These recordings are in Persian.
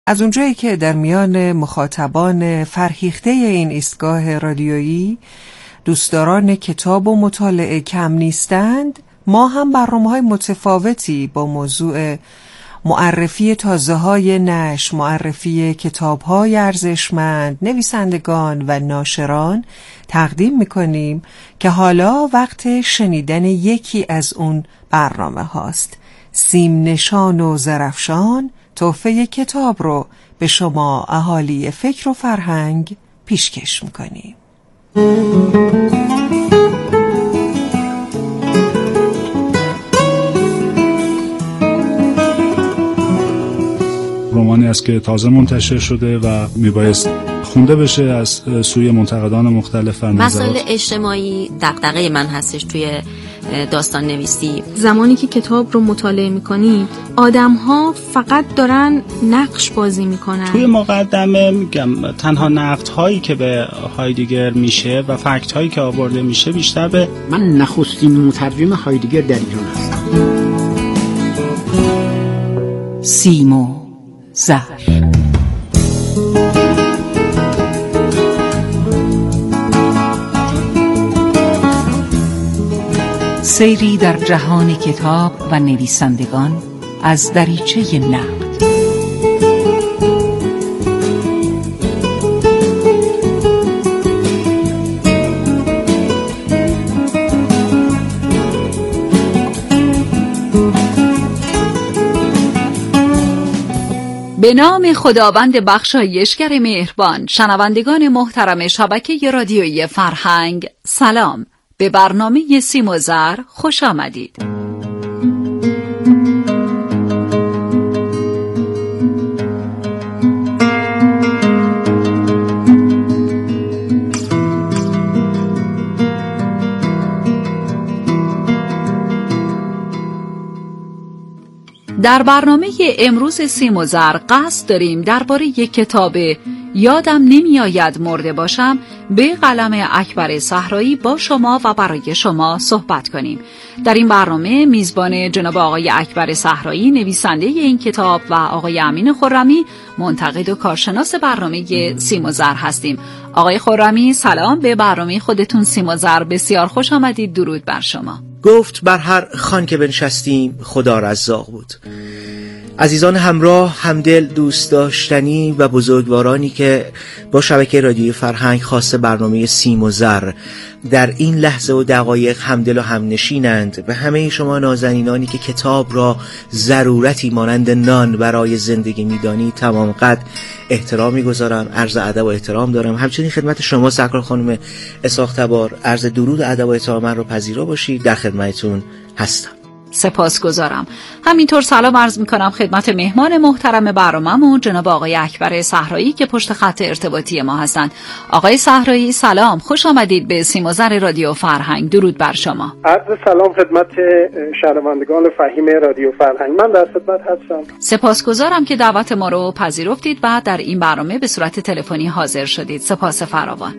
از اونجایی که در میان مخاطبان فرهیخته این ایستگاه رادیویی دوستداران کتاب و مطالعه کم نیستند، ما هم برنامه‌های متفاوتی با موضوع معرفی تازه‌های نشر، معرفی کتاب‌های ارزشمند، نویسندگان و ناشران تقدیم می‌کنیم که حالا وقت شنیدن یکی از اون برنامه هاست. سیم نشان و زرفشان تحفه کتاب رو به شما اهالی فکر و فرهنگ پیشکش می‌کنیم. رمانی است که تازه منتشر شده و میبایست خونده بشه از سوی منتقدان مختلف. مسائل اجتماعی دغدغه من هستش توی داستان نویسی. زمانی که کتاب رو مطالعه میکنید آدم‌ها فقط دارن نقش بازی میکنن. توی مقدمه میگم تنها نقدهایی که به هایدگر میشه و فکت‌هایی که آورده میشه بیشتر به من نخستین مترجم هایدگر در ایران هستم. سیم و زر. سیری در جهان کتاب و نویسندگان از دریچه نقد. به نام خداوند بخشایشگر مهربان. شنوندگان محترم شبکه رادیویی فرهنگ، سلام. به برنامه سیم و زر خوش آمدید. در برنامه امروز سیم و زر قصد داریم درباره یک کتاب یادم نمیآید مرده باشم به قلم اکبر صحرایی با شما و برای شما صحبت کنیم. در این برنامه میزبان جناب آقای اکبر صحرایی نویسنده این کتاب و آقای امین خرمی منتقد و کارشناس برنامه سیم و زر هستیم. آقای خرمی سلام، به برنامه خودتون سیم و زر بسیار خوش آمدید. درود بر شما. گفت بر هر خان که بنشستیم خدا رزاق بود. عزیزان همراه، همدل، دوست داشتنی و بزرگوارانی که با شبکه رادیوی فرهنگ خاص برنامه سیم و زر در این لحظه و دقایق همدل و همنشینند، و همه شما نازنینانی که کتاب را ضرورتی مانند نان برای زندگی می‌دانید تمام قد احترام می‌گذارم، عرض ادب و احترام دارم. همچنین خدمت شما سرکار خانم اسحاق تبار عرض درود و ادب و احترام من رو پذیرا باشید. در خدمتتون هستم. سپاسگزارم. همینطور سلام عرض میکنم خدمت مهمان محترم برنامه‌مون جناب آقای اکبر صحرایی که پشت خط ارتباطی ما هستند. آقای صحرایی سلام، خوش آمدید به سیم و زر رادیو فرهنگ. درود بر شما. عرض سلام خدمت شنوندگان فهیم رادیو فرهنگ. من در خدمت هستم. سپاسگزارم که دعوت ما رو پذیرفتید و در این برنامه به صورت تلفنی حاضر شدید. سپاس فراوان.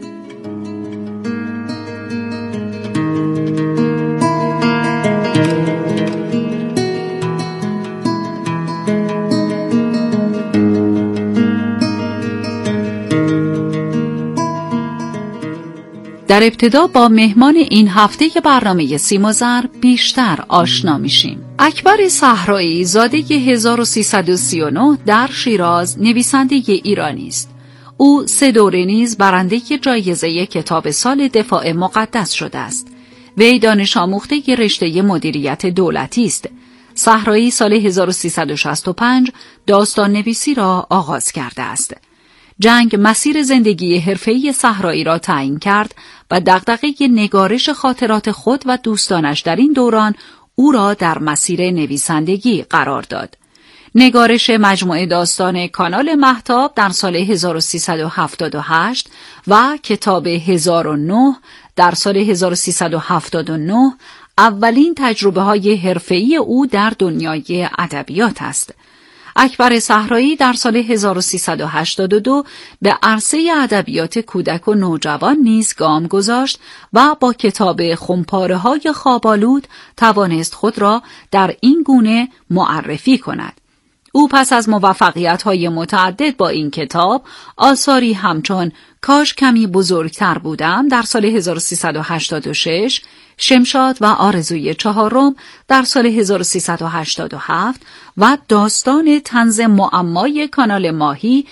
در ابتدا با مهمان این هفته برنامه سیم و زر بیشتر آشنا میشیم. اکبر صحرایی زاده 1339 در شیراز نویسنده ایرانی است. او 3 دوره نیز برنده جایزه کتاب سال دفاع مقدس شده است. وی دانش آموخته رشته مدیریت دولتی است. صحرایی سال 1365 داستان نویسی را آغاز کرده است. جنگ مسیر زندگی حرفه‌ای صحرایی را تعیین کرد و دغدغه نگارش خاطرات خود و دوستانش در این دوران او را در مسیر نویسندگی قرار داد. نگارش مجموعه داستان کانال مهتاب در سال 1378 و کتاب 1009 در سال 1379 اولین تجربه‌های حرفه‌ای او در دنیای ادبیات است. اکبر صحرایی در سال 1382 به عرصه ادبیات کودک و نوجوان نیز گام گذاشت و با کتاب خمپاره‌های خواب‌آلود توانست خود را در این گونه معرفی کند. او پس از موفقیت‌های متعدد با این کتاب، آثاری همچون کاش کمی بزرگتر بودم در سال 1386، شمشاد و آرزوی چهارم در سال 1387 و داستان طنز معمای کانال ماهی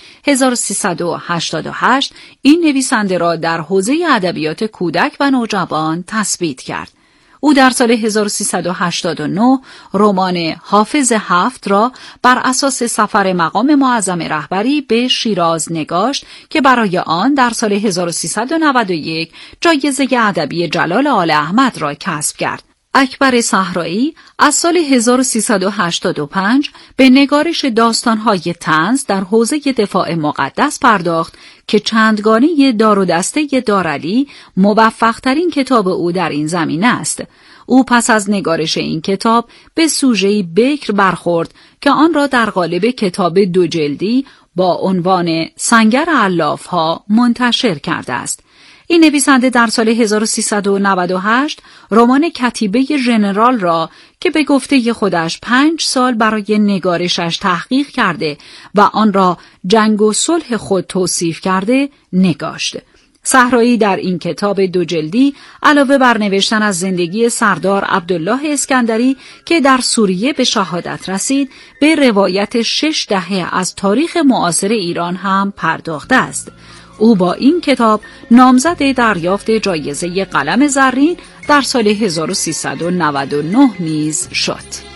1388 این نویسنده را در حوزه ادبیات کودک و نوجوان تثبیت کرد. او در سال 1389 رمان حافظ 7 را بر اساس سفر مقام معظم رهبری به شیراز نگاشت که برای آن در سال 1391 جایزه ادبی جلال آل احمد را کسب کرد. اکبر صحرایی از سال 1385 به نگارش داستان‌های طنز در حوزه دفاع مقدس پرداخت که چندگانه دار و دسته دارعلی موفق‌ترین کتاب او در این زمینه است. او پس از نگارش این کتاب به سوژه‌ای بکر برخورد که آن را در قالب کتاب 2 جلدی با عنوان سنگر علاف‌ها منتشر کرده است. این نویسنده در سال 1398 رمان کتیبه ژنرال را که به گفته خودش 5 سال برای نگارشش تحقیق کرده و آن را جنگ و صلح خود توصیف کرده نگاشت. صحرایی در این کتاب 2 جلدی علاوه بر نوشتن از زندگی سردار عبدالله اسکندری که در سوریه به شهادت رسید، به روایت 6 دهه از تاریخ معاصر ایران هم پرداخته است. او با این کتاب نامزد دریافت جایزه قلم زرین در سال 1399 نیز شد.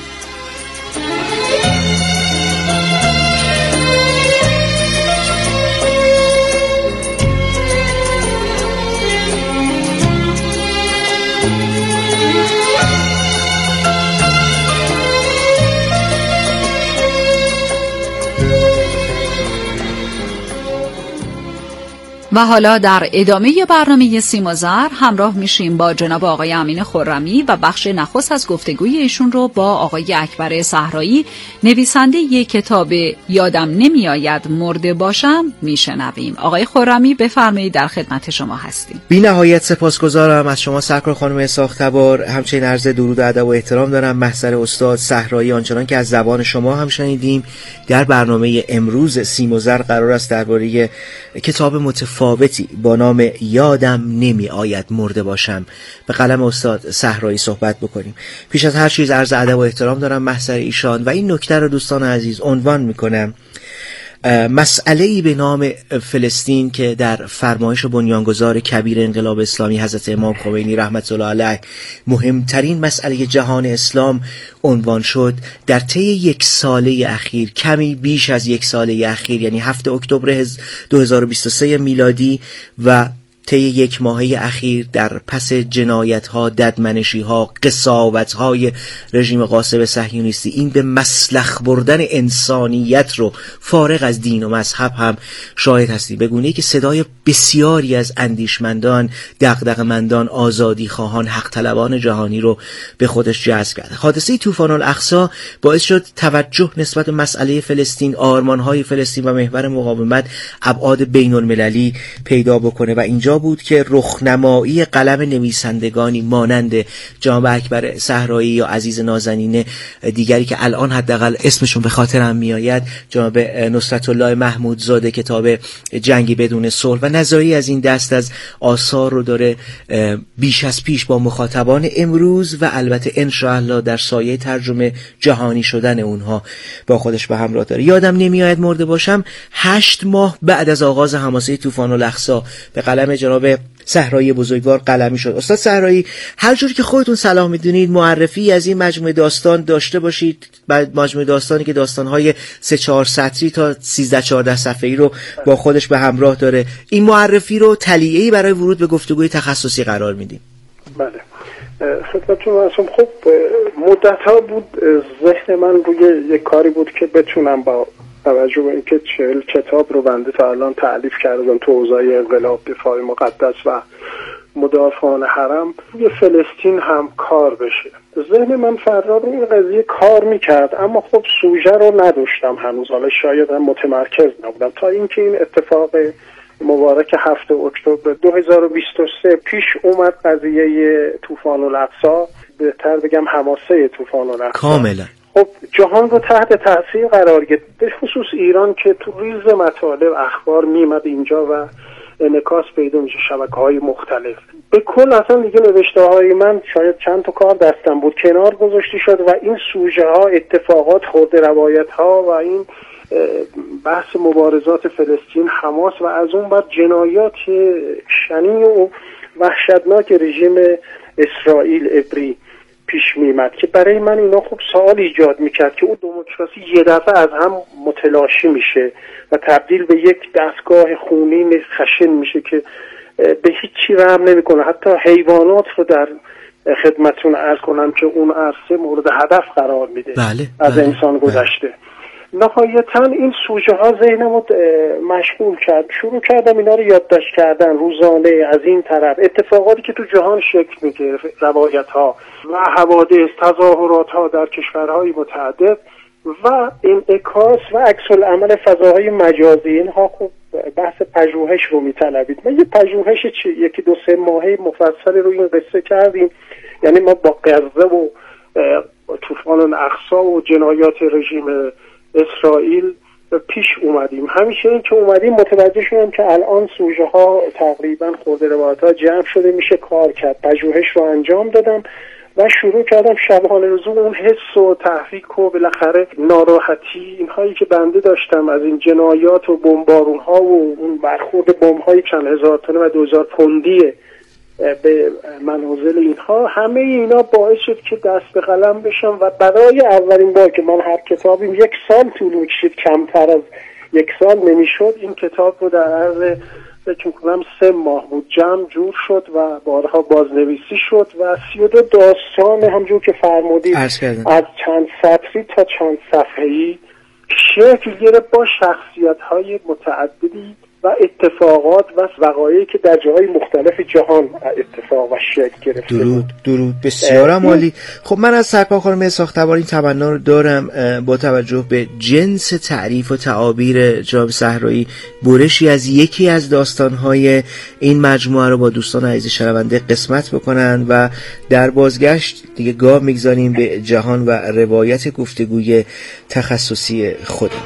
و حالا در ادامه برنامه سیم و زر همراه میشیم با جناب آقای امین خرمی و بخش نخست از گفتگوی ایشون رو با آقای اکبر صحرایی نویسنده یک کتاب یادم نمیآید مرده باشم میشنویم. آقای خرمی بفرمایید، در خدمت شما هستیم. بی نهایت سپاسگزارم از شما سرکار خانم اسحاق تبار. همچنین عرض درود و ادب و احترام دارم محضر استاد صحرایی. آنچنان که از زبان شما هم شنیدیم در برنامه امروز سیم و زر قرار است درباره کتاب متفاوتی با نام یادم نمی آید مرده باشم به قلم استاد صحرایی صحبت بکنیم. پیش از هر چیز عرض ادب و احترام دارم محضر ایشان و این نکته رو دوستان عزیز عنوان میکنم. مسئله‌ای به نام فلسطین که در فرمایش بنیانگذار کبیر انقلاب اسلامی حضرت امام خمینی رحمت الله علیه مهمترین مسئله جهان اسلام عنوان شد، در طی 1 ساله اخیر، کمی بیش از 1 ساله اخیر، یعنی 7 اکتبر 2023 میلادی و طی 1 ماهه اخیر، در پس جنایت‌ها، ددمنشی‌ها، قساوت‌های رژیم غاصب صهیونیستی، این به مسلخ بردن انسانیت رو فارغ از دین و مذهب هم شاهد هستیم، به گونه‌ای که صدای بسیاری از اندیشمندان، دغدغه‌مندان، آزادیخواهان، حق طلبان جهانی رو به خودش جذب کرد. حادثه طوفان الاقصی باعث شد توجه نسبت به مسئله فلسطین، آرمان‌های فلسطین و محور مقاومت ابعاد بین‌المللی پیدا بکنه و اینجا بود که رخنمایی قلم نویسندگانی مانند جناب اکبر صحرایی یا عزیز نازنین دیگری که الان حداقل اسمشون به خاطرم میآید، جناب نصرت الله محمودزاده، کتاب جنگی بدون صلح و نظری از این دست از آثار رو داره بیش از پیش با مخاطبان امروز و البته ان شاء الله در سایه ترجمه جهانی شدن اونها با خودش به همراه داره. یادم نمیآید مرده باشم 8 ماه بعد از آغاز حماسه طوفان الاقصی به قلم جناب صحرایی بزرگوار قلمی شد. استاد صحرایی، هر جور که خودتون صلاح میدونید معرفی از این مجموعه داستان داشته باشید، بعد مجموعه داستانی که داستان‌های 3-4 سطری تا 13-14 صفحه‌ای رو با خودش به همراه داره، این معرفی رو تلیه‌ای برای ورود به گفتگوی تخصصی قرار میدیم. بله، خدمتتون هستم. خب مدت‌ها بود ذهن من روی یک کاری بود که بتونم با توجه به اینکه 40 کتاب رو بنده تا الان تألیف کردم تو حوزه انقلاب، دفاع مقدس و مدافعان حرم، روی فلسطین هم کار بشه. ذهن من فرار این قضیه کار میکرد، اما خب سوژه رو نداشتم هنوز، حالا شاید هم متمرکز نبودم تا اینکه این اتفاق مبارک 7 اکتبر 2023 پیش اومد، قضیه طوفان الاقصی، بهتر بگم حماسه طوفان الاقصی. کاملا خب جهان رو تحت تاثیر قرار گرفت، به خصوص ایران که تو ریز مطالب اخبار میمد اینجا و انعکاس پیدا میشه شبکه‌های مختلف. به کل اصلا دیگه نوشته های من شاید چند تا کار دستم بود کنار گذاشته شد و این سوژه ها، اتفاقات، خورده روایت ها و این بحث مبارزات فلسطین، حماس و از اون بعد جنایات شنیع و وحشتناک رژیم اسرائیل عبری پیش میمد که برای من اینا خوب سوال ایجاد میکرد که اون دموکراسی یه دفعه از هم متلاشی میشه و تبدیل به یک دستگاه خونین خشن میشه که به هیچ چی رحم نمیکنه. حتی حیوانات رو در خدمتتون عرض کنم که اون عرصه مورد هدف قرار میده. از انسان گذشته. نهایتا این سوژه ها ذهنمو مشغول کرد، شروع کردم اینا رو یادداشت کردن روزانه، از این طرف اتفاقاتی که تو جهان شکل میگیره، روایت ها و حوادث، تظاهرات ها در کشورهای متعدد و انعکاس و عکس العمل فضاهای مجازی. اینها خوب بحث پژوهش رو میطلبید. ما یه پژوهش یکی دو سه ماهه مفصلی رو این قصه کردیم، یعنی ما با غزه و طوفان الاقصی و جنایات رژیم اسرائیل پیش اومدیم. همیشه این که اومدیم متوجه شدم که الان سوژه ها تقریبا خورده روایت ها جمع شده، میشه کار کرد. پژوهش رو انجام دادم و شروع کردم شبانه روز اون حس و تحریک و بالاخره ناراحتی اینهایی که بنده داشتم از این جنایات و بمبارون ها و اون برخورد بمب های چند هزار تنه و 2000 پوندی به منازل اینها، همه اینا باعث شد که دست به قلم بشم و برای اولین بار که من هر کتابیم 1 سال طول می‌کشید، کمتر از 1 سال نمیشد، این کتاب رو در عرض فکر می‌کنم 3 ماه بود جمع جور شد و بارها بازنویسی شد و 32 داستان همونجور که فرمودید از چند سطری تا چند صفحه‌ای شکل گرفت با شخصیت‌های متعددی و اتفاقات و وقایعی که در جاهای مختلف جهان اتفاق و شکل گرفته. درود بسیارم عالی. خب من از سرکار خانم اسحاق تبار این تمنا رو دارم با توجه به جنس تعریف و تعابیر جناب صحرایی برشی از یکی از داستان‌های این مجموعه رو با دوستان عزیز شنونده قسمت بکنن و در بازگشت دیگه گام میگذاریم به جهان و روایت گفتگوی تخصصی خودمون.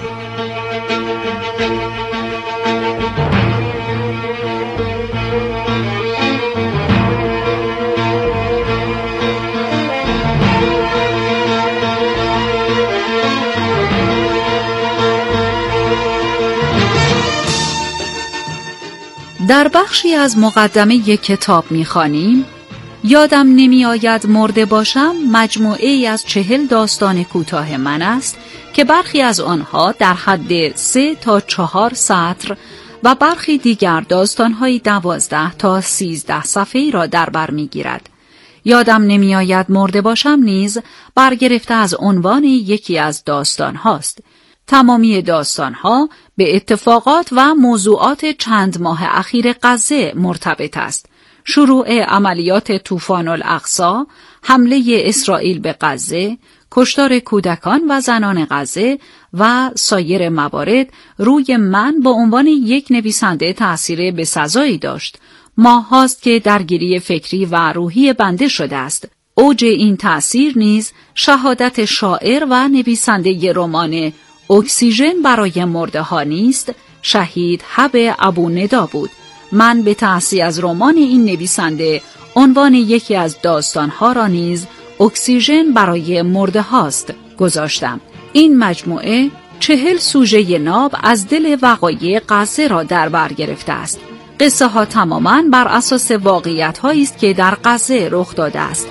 در بخشی از مقدمه یک کتاب می‌خوانیم یادم نمی آید مرده باشم مجموعه ای از 40 داستان کوتاه من است که برخی از آنها در حد 3 تا 4 سطر و برخی دیگر داستان‌های 12 تا 13 صفحه‌ای را در بر می‌گیرد. یادم نمی آید مرده باشم نیز برگرفته از عنوان یکی از داستان هاست. تمامی داستان‌ها به اتفاقات و موضوعات چند ماه اخیر غزه مرتبط است. شروع عملیات طوفان الاقصی، حمله اسرائیل به غزه، کشتار کودکان و زنان غزه و سایر موارد روی من به عنوان یک نویسنده تأثیر بسزایی داشت. ماه هاست که درگیری فکری و روحی بنده شده است. اوج این تأثیر نیز شهادت شاعر و نویسنده رمان اکسیژن برای مرده ها نیست، شهید حب ابوندا بود. من به تأثیر از رمان این نویسنده عنوان یکی از داستانها را نیز اکسیژن برای مرده هاست گذاشتم. این مجموعه 40 سوژه ناب از دل وقایع غزه را در بر گرفته است. قصه ها تماما بر اساس واقعیت هایی است که در غزه رخ داده است.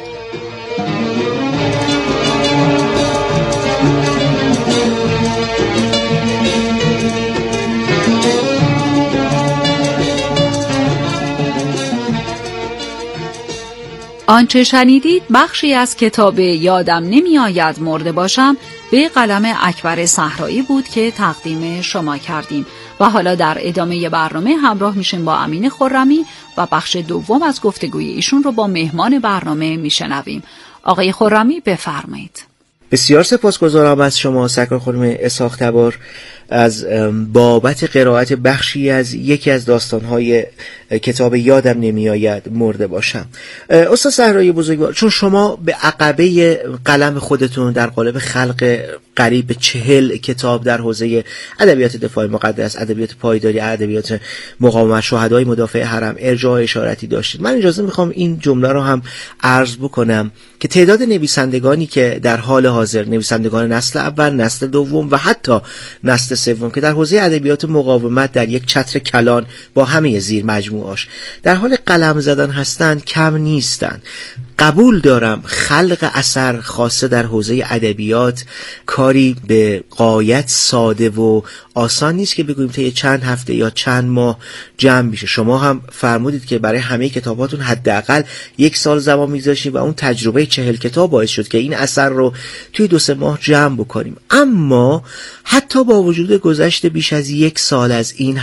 آنچه شنیدید بخشی از کتاب یادم نمی آید مرده باشم به قلم اکبر صحرایی بود که تقدیم شما کردیم و حالا در ادامه برنامه همراه میشیم با امین خرمی و بخش دوم از گفتگوی ایشون رو با مهمان برنامه میشنویم. آقای خرمی بفرمایید. بسیار سپاسگزارم از شما سرکار خانم اسحاق تبار. از بابت قرائت بخشی از یکی از داستان‌های کتاب یادم نمیآید مرده باشم. استاد صحرایی بزرگوار، چون شما به عقبه قلم خودتون در قالب خلق قریب به 40 کتاب در حوزه ادبیات دفاع مقدس، ادبیات پایداری، ادبیات مقاومت، شهدای مدافع حرم ارجاع اشاراتی داشتید، من اجازه میخوام این جمله رو هم عرض بکنم که تعداد نویسندگانی که در حال حاضر، نویسندگان نسل اول، نسل دوم و حتی نسل سوم که در حوزه ادبیات مقاومت در یک چتر کلان با همه زیر مجموعاش در حال قلم زدن هستند کم نیستند. قبول دارم خلق اثر خاصه در حوزه ادبیات کاری به غایت ساده و آسان نیست که بگوییم طی چند هفته یا چند ماه جمع میشه. شما هم فرمودید که برای همه کتاباتون حداقل 1 سال زمان میذاشتید و اون تجربه 40 کتاب باعث شد که این اثر رو توی 2-3 ماه جمع بکنیم. اما حتی با وجود گذشت بیش از 1 سال از این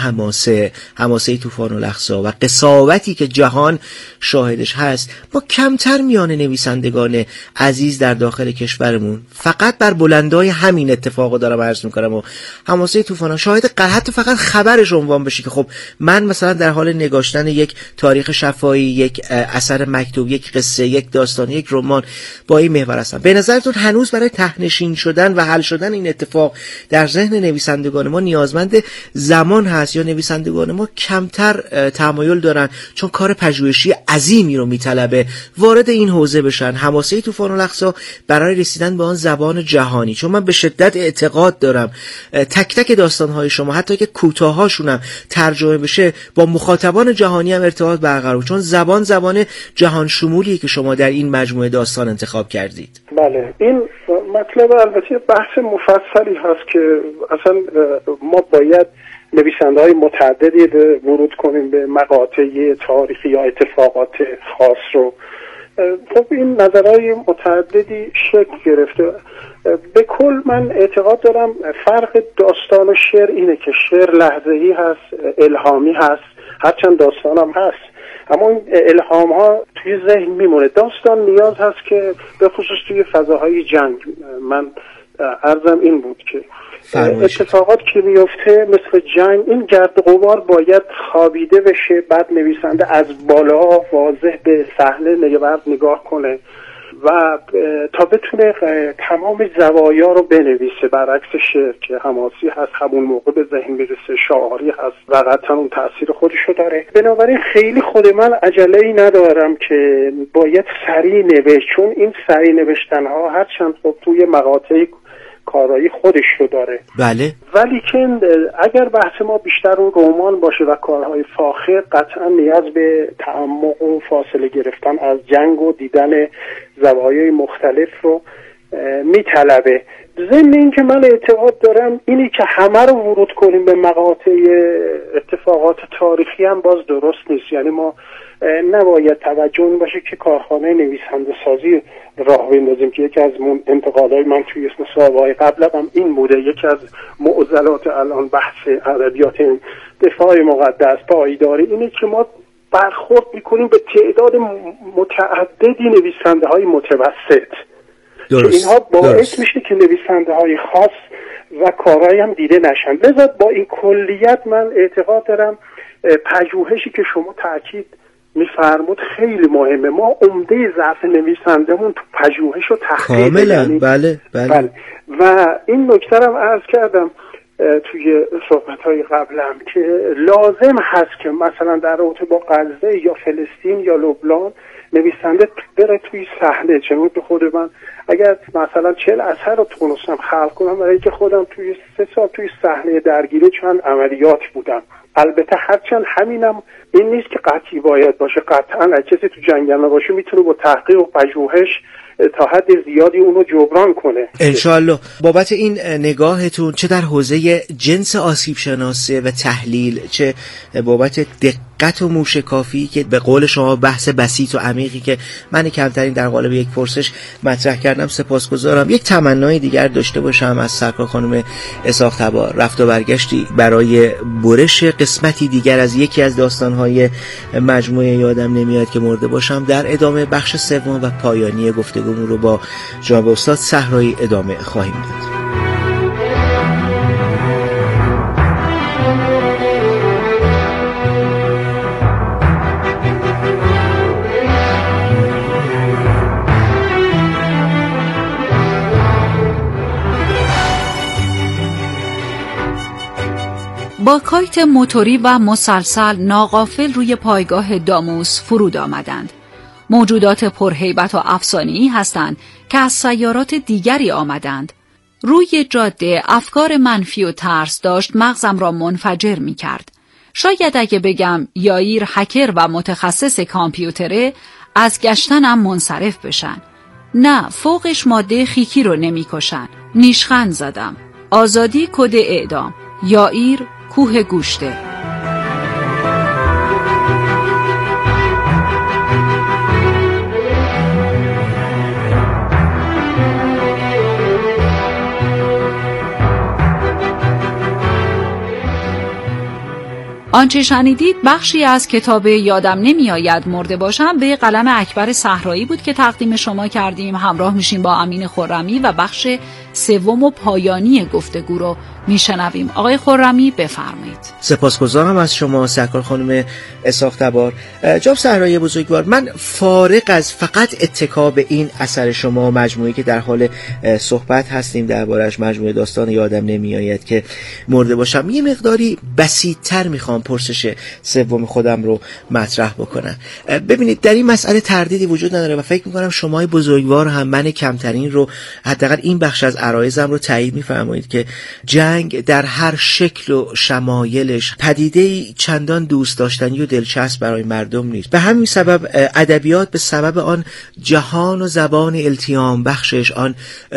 حماسه طوفان الاقصی و قساوتی که جهان شاهدش هست، ما کمتر میان نویسندگان عزیز در داخل کشورمون فقط بر بلندای همین اتفاقو دارم عرض میکنم و حماسه طوفان شاهد حتی فقط خبرش عنوان بشه که خب من مثلا در حال نگاشتن یک تاریخ شفاهی، یک اثر مکتوب، یک قصه، یک داستان، یک رمان با این محور هستم. به نظرتون هنوز برای تهنشین شدن و حل شدن این اتفاق در ذهن نویسندگان ما نیازمند زمان هست یا نویسندگان ما کمتر تمایل دارن چون کار پژوهشی عظیمی رو میطلبه وارد این حوزه بشن؟ حماسه طوفان الاقصی برای رسیدن به آن زبان جهانی، چون من به شدت اعتقاد دارم تک تک داستان‌های شما حتی که کوتاه‌هاشون هم ترجمه بشه با مخاطبان جهانی هم ارتباط برقرار، چون زبان جهان شمولیه که شما در این مجموعه داستان انتخاب کردید. بله، این مطلب البته بحث مفصلی هست که اصلا ما باید نویسنده‌های متعددی ورود کنیم به مقاطع تاریخی یا اتفاقات خاص رو. خب این نظرهای متعددی شکل گرفته. به کل من اعتقاد دارم فرق داستان و شعر اینه که شعر لحظه‌ای هست، الهامی هست، هرچند داستان هم هست، اما این الهام ها توی ذهن میمونه. داستان نیاز هست که به خصوص توی فضاهای جنگ، من عرضم این بود که اتفاقات که میفته مثل جنگ، این گرد و غبار باید خوابیده بشه، بعد نویسنده از بالا واضح به صحنه نگاه کنه و تا بتونه تمام زوایا رو بنویسه، برعکس شعر که حماسی هست، همون موقع به ذهن میرسه، شعاری هست و قطعا اون تأثیر خودشو داره. بنابراین خیلی خود من عجله‌ای ندارم که باید سریع نوشت، چون این سریع نوشتن ها هرچند خب توی مقاطع کارایی خودش رو داره، بله، ولی که اگر بحث ما بیشتر اون رمان باشه و کارهای فاخر، قطعا نیاز به تعمق و فاصله گرفتن از جنگ و دیدن زوایای مختلف رو میطلبه. ضمن این که من اعتقاد دارم اینی که همه رو ورود کنیم به مقاطع اتفاقات تاریخی هم باز درست نیست. یعنی ما نباید توجه این باشه که کارخانه نویسنده سازی راه بندازیم که یکی از انتقادهای من توی مصاحبه‌های قبل هم این بوده، یکی از معضلات الان بحث ادبیات دفاع مقدس پایداری اینه که ما برخورد میکنیم به تعداد متعددی نویسنده های متوسط که اینها باعث میشه که نویسنده های خاص و کارهایی هم دیده نشن. لذا با این کلیت من اعتقاد دارم پژوهشی که شما تاکید میفرمود خیلی مهمه. ما عمده ضعف نویسندمون تو پژوهش و تحقیق کاملا. بله. و این نکته رو عرض کردم توی صحبت‌های قبلم که لازم هست که مثلا در رابطه با غزه یا فلسطین یا لبنان نویسنده بره توی صحنه. چون به خود من اگر مثلا 40 اثر رو تونستم خلق کنم، برای اینکه خودم توی 3 سال توی صحنه درگیری چند عملیات بودم. البته هرچند همینم این نیست که قطعی باید باشه، قطعا اگه کسی تو جنگل باشه میتونه با تحقیق و پژوهش تا حد زیادی اونو جبران کنه انشالله. بابت این نگاهتون چه در حوزه جنس آسیب شناسی و تحلیل، چه بابت دقت و موشکافی که به قول شما بحث بسیط و عمیقی که من کمترین در قالب یک پرسش مطرح کردم سپاسگزارم. یک تمنای دیگر داشته باشم از سرکار خانم اسحاق تبار، رفت و برگشتی برای برش قسمتی دیگر از یکی از داستان‌های مجموعه یادم نمیاد که مرده باشم، در ادامه بخش سوم و پایانی گفتگومون رو با جناب استاد صحرایی ادامه خواهیم داد. با کایت موتوری و مسلسل ناغافل روی پایگاه داموس فرود آمدند. موجودات پرهیبت و افسانه‌ای هستند که از سیارات دیگری آمدند. روی جاده افکار منفی و ترس داشت مغزم را منفجر می کرد. شاید اگه بگم یائیر هکر و متخصص کامپیوتره از گشتنم منصرف بشن. نه، فوقش ماده خیکی رو نمی کشن. نیشخند زدم. آزادی کد اعدام. یائیر کوه گوشته. آنچه شنیدید بخشی از کتاب یادم نمی آید مرده باشم به قلم اکبر صحرایی بود که تقدیم شما کردیم. همراه میشیم با امین خرمی و بخش سوم و پایانی گفتگو رو میشنویم. آقای خرمی بفرمایید. سپاسگزارم از شما سرکار خانم اسحاق تبار. جناب صحرایی بزرگوار، من فارغ از فقط اتکا به این اثر شما، مجموعه‌ای که در حال صحبت هستیم دربارش، مجموعه داستان یادم نمیآید که مرده باشم، یه مقداری بسیط‌تر میخوام پرسش سوم خودم رو مطرح بکنم. ببینید، در این مسئله تردیدی وجود نداره و فکر میکنم شماهای بزرگوار هم من کمترین رو، حداقل این بخش از عرایزم رو تایید میفرمایید که جنگ در هر شکل و شمایلش پدیده‌ای چندان دوست داشتنی و دلچسب برای مردم نیست. به همین سبب ادبیات به سبب آن جهان و زبان التیام بخشش، آن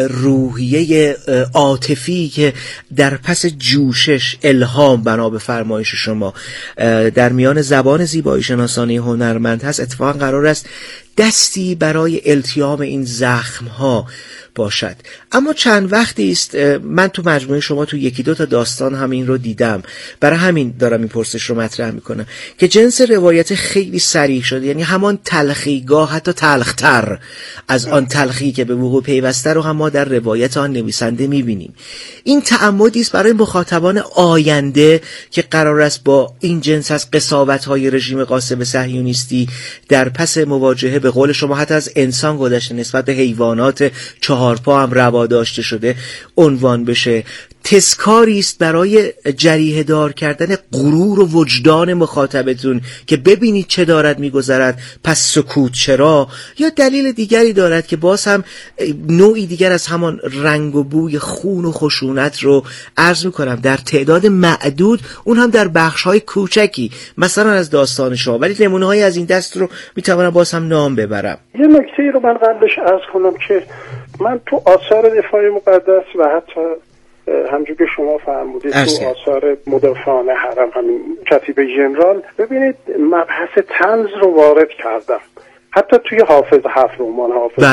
روحیه عاطفی که در پس جوشش الهام بنا به فرمایش شما در میان زبان زیبایی شناسانه هنرمند هست، اتفاقا قرار است دستی برای التیام این زخم‌ها باشد. اما چند وقتی است من تو مجموعه شما تو یکی دو تا داستان همین رو دیدم، برای همین دارم این پرسش رو مطرح میکنم که جنس روایت خیلی صریح شده، یعنی همان تلخیگاه حتی تلختر از آن تلخی که به وقوع پیوسته رو هم ما در روایت آن نویسنده میبینیم. این تعمدی است برای مخاطبان آینده که قرار است با این جنس از قساوت‌های رژیم غاصب صهیونیستی در پس مواجهه به قول شما حتی از انسان گذشته نسبت به حیوانات چهارپا هم روا داشته شده عنوان بشه. تذکاری است برای جریحه دار کردن غرور و وجدان مخاطبتون که ببینید چه دارد میگذرد، پس سکوت چرا، یا دلیل دیگری دارد که باز هم نوعی دیگر از همان رنگ و بوی خون و خشونت رو عرض میکنم در تعداد معدود، اون هم در بخش‌های کوچکی مثلا از داستان شما، ولی نمونه‌های از این دست رو میتوانم باز هم نام ببرم. یه نکته رو من قبلش عرض کنم که من تو آثار دفاع مقدس و حتی همونجور که شما فرمودید تو آثار مدافعان حرم، همین کتیبه ژنرال، ببینید مبحث طنز رو وارد کردم، حتی توی حافظ 7 رمان حافظ.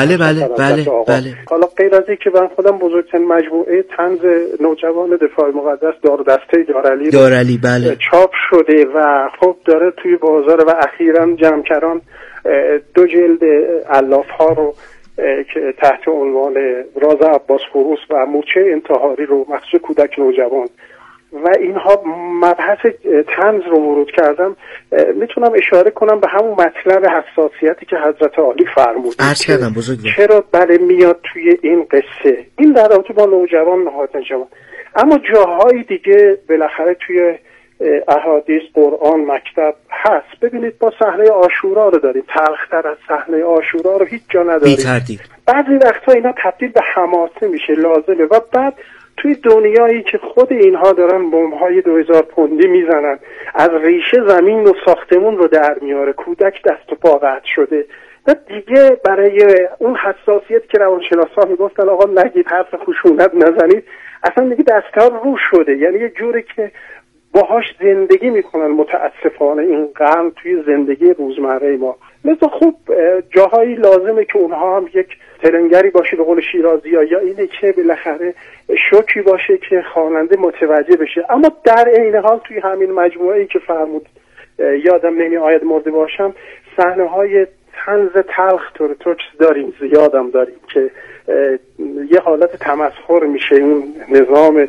بله. حالا غیر از این که من خودم بزرگترین مجموعه طنز نوجوان دفاع مقدس دار دسته دارعلی بله چاپ شده و خب داره توی بازار و اخیراً جمع‌کران 2 جلد الاف‌ها رو که تحت عنوان راز عباس فروس و مورچه انتحاری رو مخصوص کودک نوجوان و اینها مبحث طنز رو ورود کردم، میتونم اشاره کنم به همون مطلب حساسیتی که حضرت عالی فرمودن چرا بله میاد توی این قصه، این در رابطه با نوجوان نهایتاً جوان. اما جاهای دیگه بالاخره توی احادیث، قرآن، مکتب هست. ببینید ما صحنه عاشورا رو داریم، تلختر از صحنه عاشورا رو هیچ جا نداریم. بعضی وقتا اینا تبدیل به حماسه میشه، لازمه. و بعد توی دنیایی که خود اینها دارن بمب‌های 2000 پوندی میزنن، از ریشه زمین و ساختمون رو در میاره، کودک دست و پا قطع شده و دیگه برای اون حساسیت که روانشناسا میگفتن آقا نگید، حرف خشونت نزنید، اصلا دیگه دست‌ها رو شده، یعنی یه جوری که باهاش زندگی میکنن متاسفانه این قرن توی زندگی روزمره ما. مثل خوب جاهایی لازمه که اونها هم یک ترنگری باشه به قول شیرازی ها، یا اینه که بالاخره شوکی باشه که خواننده متوجه بشه. اما در عین حال توی همین مجموعه‌ای که فرمود یادم نمیآید مرده باشم، صحنه‌های طنز تلخ ترک داریم، زیادم داریم که یه حالت تمسخر میشه اون نظام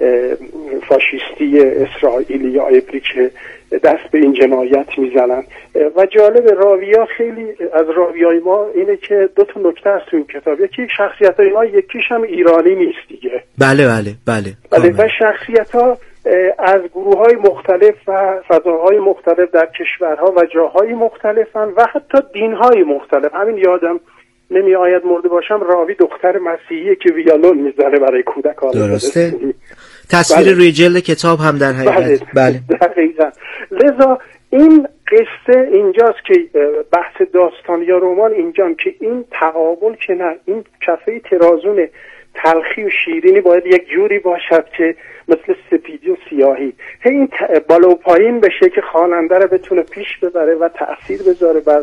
فاشیستی اسرائیلی یا عبری که دست به این جنایت میزنن. و جالب راویا، خیلی از راویای ما اینه که دو تا نکته هست تو این کتاب. یکی شخصیت‌های ما یکیش هم ایرانی نیست دیگه. بله. و شخصیت‌ها از گروه‌های مختلف و فضاهای مختلف در کشورها و جاهای مختلفن و حتی دین‌های مختلف. همین یادم نمی آید مرده باشم راوی دختر مسیحیه که ویولون میزنه برای کودکان. درسته. تصویر روی جلد کتاب هم در حقیقت. بله. دقیقاً. لذا این قصه اینجاست که بحث داستان یا رمان اینجام که این تقابل که نه، این کفه ترازون تلخی و شیرینی باید یک جوری باشد که مثل سپیدی و سیاهی این بالا و پایین بشه که خواننده رو بتونه پیش ببره و تأثیر بذاره بر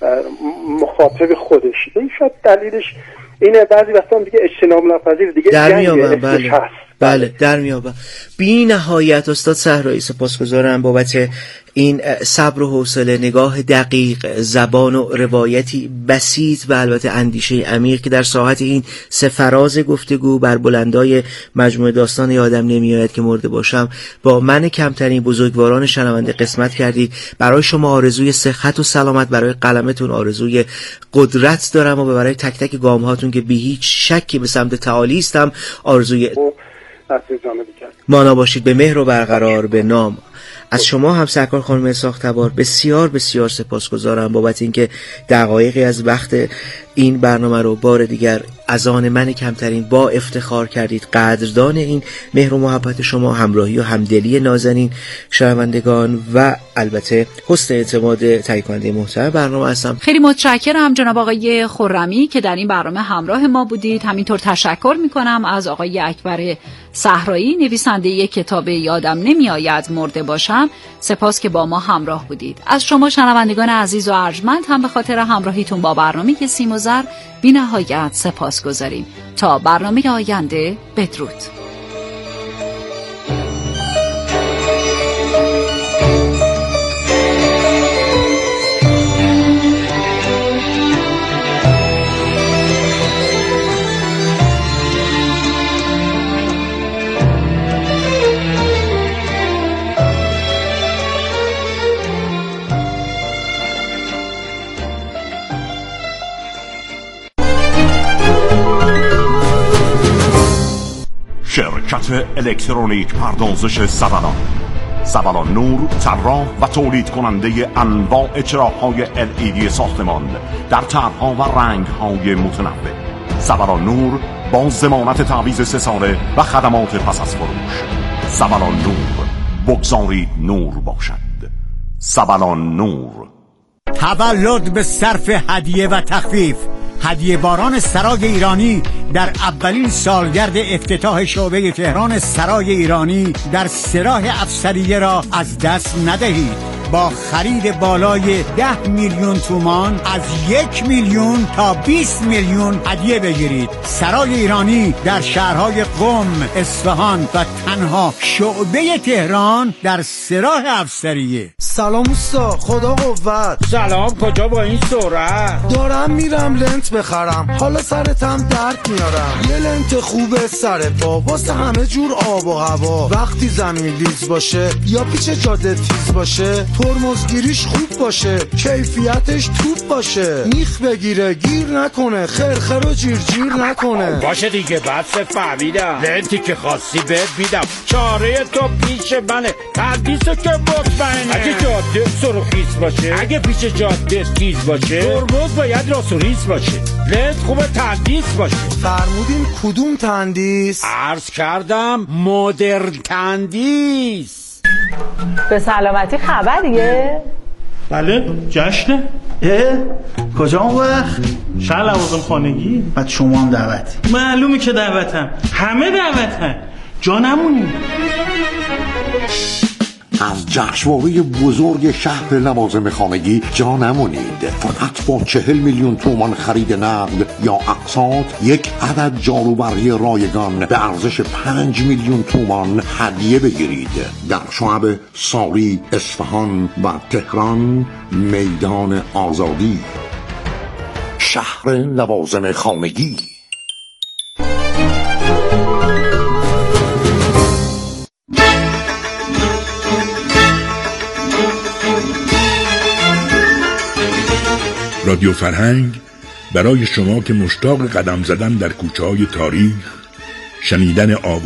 مخاطب خودش. این شاید دلیلش اینه بعضی وقتا دیگه اجتناب ناپذیر دیگه در میابن. بله در میابن. بی نهایت استاد صحرایی سپاسگزارم بابت این صبر و حوصله، نگاه دقیق، زبان و روایتی بسیط و البته اندیشه عمیق که در ساحت این سه فراز گفتگو بر بلندای مجموعه داستان یادم نمیآید که مرده باشم با من کمترین بزرگواران شنونده قسمت کردید. برای شما آرزوی صحت و سلامت، برای قلمتون آرزوی قدرت دارم و برای تک تک گام هاتون که بی هیچ شکی به سمت تعالی استم آرزوی مانا باشید. به مهر و برقرار به نام از شما هم سرکار خانم اسحاق تبار بسیار بسیار سپاسگزارم بابت اینکه دقایقی از وقت این برنامه رو بار دیگر از آن من کمترین با افتخار کردید. قدردان این مهر و محبت شما، همراهی و همدلی نازنین شنوندگان و البته حسن اعتماد تهیه کننده محتوای برنامه هستم. خیلی متشکرم جناب آقای خرمی که در این برنامه همراه ما بودید. همینطور تشکر میکنم از آقای اکبر صحرایی نویسنده کتاب یادم نمیآید مرده باشم. سپاس که با ما همراه بودید. از شما شنوندگان عزیز و ارجمند هم به خاطر همراهیتون با برنامه سیم و زر بی نهایت سپاس گذاریم. تا برنامه آینده بدرود. شرکت الکترونیک پردازش سبلان نور، طراح و تولید کننده انواع چراغ‌های LED ساختمان در طرح‌ها و رنگ‌های متنوع. سبلان نور با ضمانت تعویض 3 ساله و خدمات پس از فروش. سبلان نور، بگذارید نور باشد. سبلان نور. تولد به صرف هدیه و تخفیف. هدیه باران سرای ایرانی در اولین سالگرد افتتاح شعبه تهران سرای ایرانی در سراح افسریه را از دست ندهید. با خرید بالای 10 میلیون تومان از 1 میلیون تا 20 میلیون هدیه بگیرید. سرای ایرانی در شهرهای قم، اصفهان و تنها شعبه تهران در سراح افسریه. سلام اوستا، خدا قوت. سلام، کجا با این سرعت؟ دارم میرم لنت بخرم، حالا سرتم درد میارم. یه لنت خوبه سر پا واسه همه جور آب و هوا. وقتی زمین لیز باشه یا پیچ جاده تیز باشه، ترمزگیریش خوب باشه، کیفیتش توپ باشه، میخ بگیره گیر نکنه، خرخر و جیر نکنه. باشه دیگه، بس فهمیدم. لنتی که خواستی بهت میدم، چاره تو پیش منه، تندیسو که مطمئنه. اگه جاده سرخیز باشه، اگه پیش جاده تیز باشه، ترمز باید راست و ریز باشه، لنت خوبه تندیس باشه. فرمودین کدوم تندیس؟ عرض کردم مدرن تندیس. به سلامتی خبریه؟ بله، جشنه. کجا اون وقت؟ شهر لوازم خانگی. بعد شما هم دعوتی؟ معلومه که دعوتم، همه دعوتن، جا نمونی. از جشنواره بزرگ شهر لوازم خانگی جا نمونید. فقط با 40 میلیون تومان خرید نقد یا اقساط یک عدد جاروبرقی رایگان به ارزش 5 میلیون تومان هدیه بگیرید. در شعب ساری، اصفهان و تهران میدان آزادی. شهر لوازم خانگی. رادیو فرهنگ برای شما که مشتاق قدم زدن در کوچه‌های تاریخ، شنیدن آواز